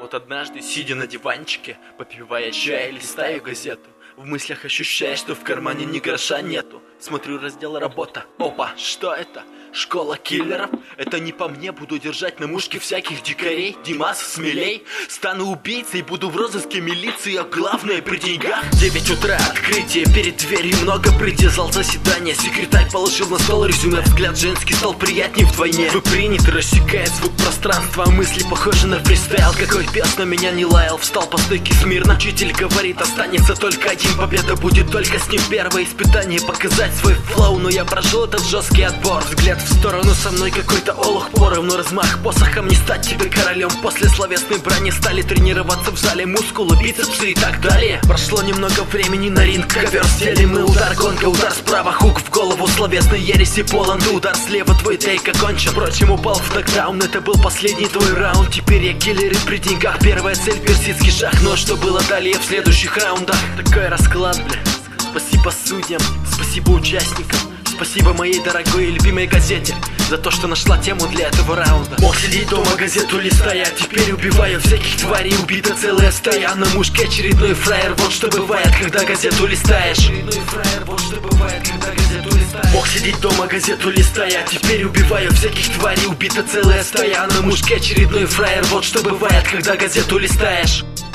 Вот однажды, сидя на диванчике, попивая чай, листаю газету, в мыслях ощущая, что в кармане ни гроша нету. Смотрю раздел «Работа». Опа, что это? Школа киллеров? Это не по мне, буду держать на мушке всяких дикарей. Димас, смелей, стану убийцей, буду в розыске милиции, а главное при деньгах. 9 утра, открытие, перед дверью много прыти, зал заседания. Секретарь положил на стол резюме, взгляд женский стал приятнее вдвойне. Вы приняты, рассекает звук пространства, а мысли похожи на фристайл. Какой пес на меня не лаял, встал по стойке смирно. Учитель говорит, останется только один, победа будет только с ним. Первое испытание показать свой флоу, но я прошел этот жесткий отбор. Взгляд в сторону, со мной какой-то олух, поровну размах посохом, не стать тебе королем. После словесной брани стали тренироваться в зале, мускулы, бицепсы и так далее. Прошло немного времени, на ринг ковер стелим мы. Удар гонка, удар справа, хук в голову, словесной ереси полон. Удар слева, твой тейк окончен. Впрочем, упал в нокдаун, это был последний твой раунд. Теперь я киллер и при деньгах, первая цель персидский шах. Но что было далее в следующих раундах? Такой расклад, бля. Спасибо судьям, спасибо участникам, спасибо моей дорогой и любимой газете за то, что нашла тему для этого раунда. Мог сидеть дома, газету листая, теперь убиваю всяких тварей. Убита целая стая, на мушке очередной фраер. Вот что бывает, когда газету листаешь. Очередной фраер, вот что бывает, когда газету листаешь. Мог сидеть дома, газету листая, теперь убиваю всяких тварей. Убита целая стая, на мушке очередной фраер. Вот что бывает, когда газету листаешь.